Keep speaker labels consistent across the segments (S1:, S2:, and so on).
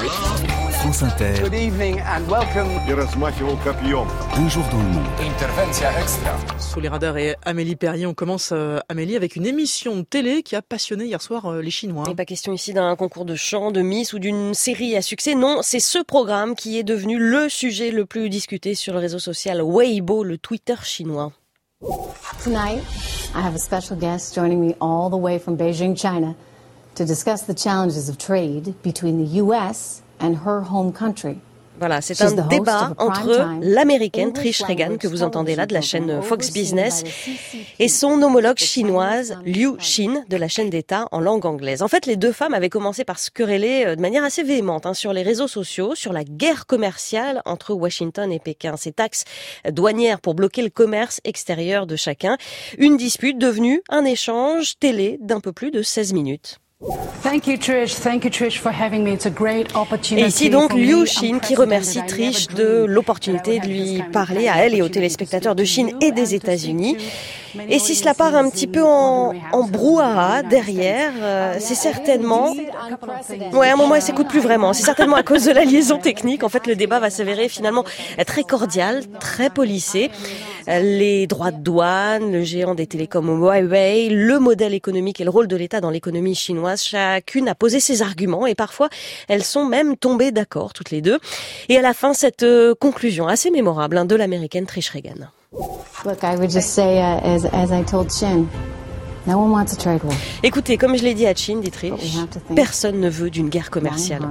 S1: France Inter.
S2: Good evening and welcome.
S1: Un jour dans le monde.
S2: Intervention extra.
S3: Sous les radars et Amélie Perrier, on commence Amélie avec une émission de télé qui a passionné hier soir les Chinois.
S4: Il n'est pas question ici d'un concours de chant, de Miss ou d'une série à succès. Non, c'est ce programme qui est devenu le sujet le plus discuté sur le réseau social Weibo, le Twitter chinois.
S5: Tonight, I have a special guest joining me all the way from Beijing, China, to discuss the challenges of trade between the US and her home country.
S4: Voilà, c'est un débat entre l'américaine Trish Regan, que vous entendez là, de la chaîne Fox Business, et son homologue chinoise Liu Xin, de la chaîne d'État en langue anglaise. En fait, les deux femmes avaient commencé par se quereller de manière assez véhémente sur les réseaux sociaux, sur la guerre commerciale entre Washington et Pékin. Ces taxes douanières pour bloquer le commerce extérieur de chacun. Une dispute devenue un échange télé d'un peu plus de 16 minutes.
S6: Thank you, Trish, for having me. It's a great opportunity.
S4: Et ici donc Liu Xin qui remercie Trish de l'opportunité de lui parler à elle et aux téléspectateurs de Chine et des États-Unis. Et si cela part un petit peu en brouhaha derrière, c'est certainement... Ouais, à un moment, elle s'écoute plus vraiment. C'est certainement à cause de la liaison technique. En fait, le débat va s'avérer finalement très cordial, très policé. Les droits de douane, le géant des télécoms Huawei, le modèle économique et le rôle de l'État dans l'économie chinoise, chacune a posé ses arguments et parfois elles sont même tombées d'accord toutes les deux. Et à la fin, cette conclusion assez mémorable de l'américaine Trish Regan.
S5: Look, I would just say, as I told Chin, no one wants a trade war.
S4: Écoutez, comme je l'ai dit à Chin, dit Trish, personne ne veut d'une guerre commerciale.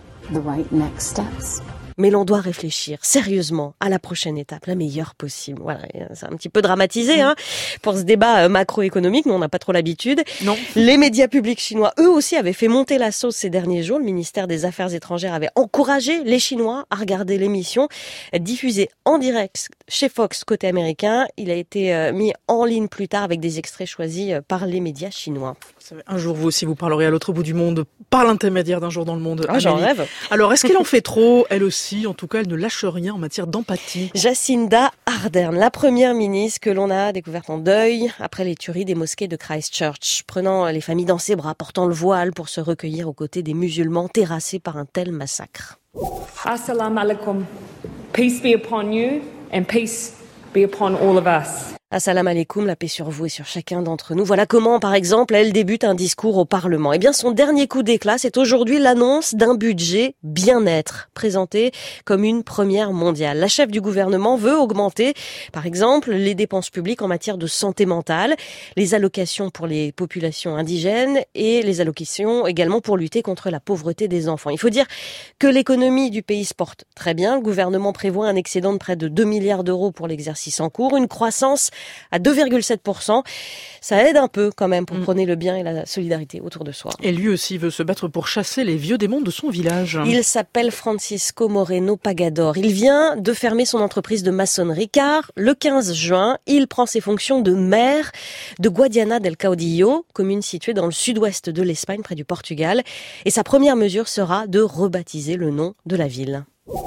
S4: Mais l'on doit réfléchir sérieusement à la prochaine étape, la meilleure possible. Voilà, c'est un petit peu dramatisé pour ce débat macroéconomique, mais on n'a pas trop l'habitude.
S3: Non.
S4: Les médias publics chinois, eux aussi, avaient fait monter la sauce ces derniers jours. Le ministère des Affaires étrangères avait encouragé les Chinois à regarder l'émission, diffusée en direct chez Fox côté américain. Il a été mis en ligne plus tard avec des extraits choisis par les médias chinois.
S3: Un jour, vous aussi, vous parlerez à l'autre bout du monde par l'intermédiaire d'un jour dans le monde.
S4: Ah, j'en rêve.
S3: Alors, est-ce qu'elle en fait trop, elle aussi? En tout cas, elle ne lâche rien en matière d'empathie.
S4: Jacinda Ardern, la première ministre que l'on a découverte en deuil après les tueries des mosquées de Christchurch, prenant les familles dans ses bras, portant le voile pour se recueillir aux côtés des musulmans terrassés par un tel massacre.
S7: Assalamu alaikum. Peace be upon you and peace be upon all of us.
S4: Assalamu alaikum, la paix sur vous et sur chacun d'entre nous. Voilà comment, par exemple, elle débute un discours au Parlement. Eh bien, son dernier coup d'éclat, c'est aujourd'hui l'annonce d'un budget bien-être, présenté comme une première mondiale. La chef du gouvernement veut augmenter, par exemple, les dépenses publiques en matière de santé mentale, les allocations pour les populations indigènes et les allocations également pour lutter contre la pauvreté des enfants. Il faut dire que l'économie du pays se porte très bien. Le gouvernement prévoit un excédent de près de 2 milliards d'euros pour l'exercice en cours, une croissance à 2,7%. Ça aide un peu quand même pour prôner le bien et la solidarité autour de soi.
S3: Et lui aussi veut se battre pour chasser les vieux démons de son village.
S4: Il s'appelle Francisco Moreno Pagador. Il vient de fermer son entreprise de maçonnerie car le 15 juin, il prend ses fonctions de maire de Guadiana del Caudillo, commune située dans le sud-ouest de l'Espagne, près du Portugal. Et sa première mesure sera de rebaptiser le nom de la ville.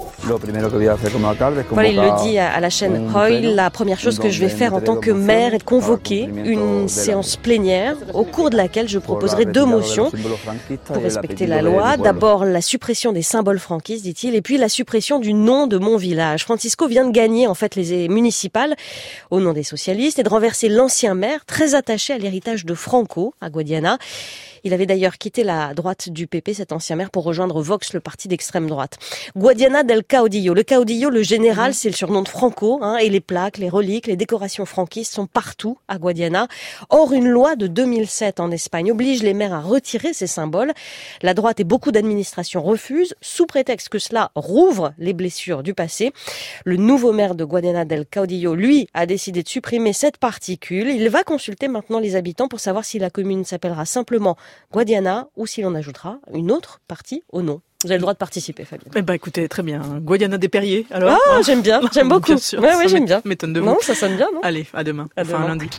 S4: Voilà, il le dit à la chaîne Hoy. La première chose que je vais faire en tant que maire est de convoquer une séance plénière au cours de laquelle je proposerai 2 motions pour respecter la loi. D'abord, la suppression des symboles franquistes, dit-il, et puis la suppression du nom de mon village. Francisco vient de gagner en fait les municipales au nom des socialistes et de renverser l'ancien maire très attaché à l'héritage de Franco à Guadiana. Il avait d'ailleurs quitté la droite du PP, cet ancien maire, pour rejoindre Vox, le parti d'extrême droite. Guadiana del Caudillo. Le Caudillo, le général, c'est le surnom de Franco, et les plaques, les reliques, les décorations franquistes sont partout à Guadiana. Or, une loi de 2007 en Espagne oblige les maires à retirer ces symboles. La droite et beaucoup d'administrations refusent, sous prétexte que cela rouvre les blessures du passé. Le nouveau maire de Guadiana del Caudillo, lui, a décidé de supprimer cette particule. Il va consulter maintenant les habitants pour savoir si la commune s'appellera simplement Guadiana ou si l'on ajoutera une autre partie au nom. Vous avez le droit de participer, Fabienne.
S3: Eh ben, écoutez, très bien. Guadiana des Perriers, alors.
S4: Ah, j'aime bien, j'aime beaucoup.
S3: Bien sûr,
S4: ouais, j'aime bien.
S3: M'étonne de vous.
S4: Non, ça sonne bien, non?
S3: Allez, à demain.
S4: À demain.
S3: Lundi.